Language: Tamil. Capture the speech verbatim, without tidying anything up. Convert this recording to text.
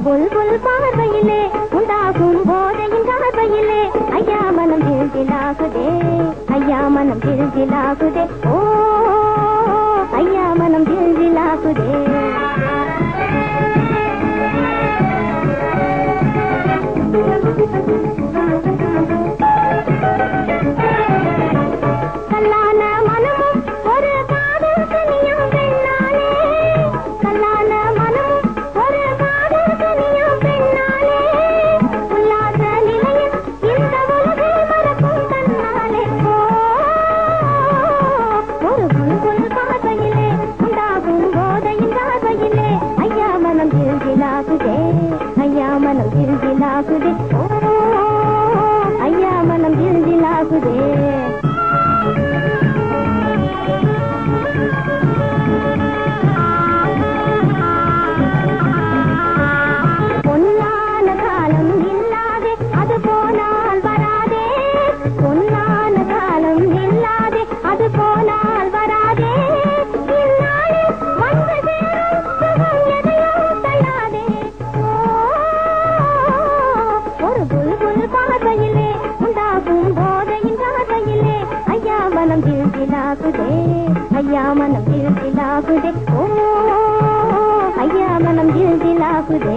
புல்புல் பார்வையிலே உண்டாகும் போதையின் பார்வையிலே ஐயா மனம் தில்திலாகுதே ஐயா மனம் தில்திலாகுதே ஓ ஐயா மனம் தில்திலாகுதே கல்லான மனமும் ஒரு காதல் கனியும் பெண்ணாலே கல்லான மனமும் ஒரு காதல் கனியும் பெண்ணாலே உல்லாச நிலையில் இந்த உலகை மறக்கும் தன்னாலே ஒரு புல்புல் பார்வையிலே உண்டாகும் போதையின் பார்வையிலே ஐயா மனம் தில்திலாகுதே ஐயா மனம் தில்திலாகுதே ஓ ஐயா மனம் தில்திலாகுதே பொன்னான காலம் இல்லாதே அது போனால் வராதே பொன்னான காலம் இல்லாதே அது போனால் வராதே இந்நாளில் வந்து சேரும் சுகம் எதையும் தள்ளாதே ஒரு புல்புல் பார்வையிலே உண்டாகும் போதையின் பார்வையிலே ஐயா மனம் தில்திலாகுதே ஐயா மனம் தில்திலாகுதே ஓ ஐயா மனம் தில்திலாகுதே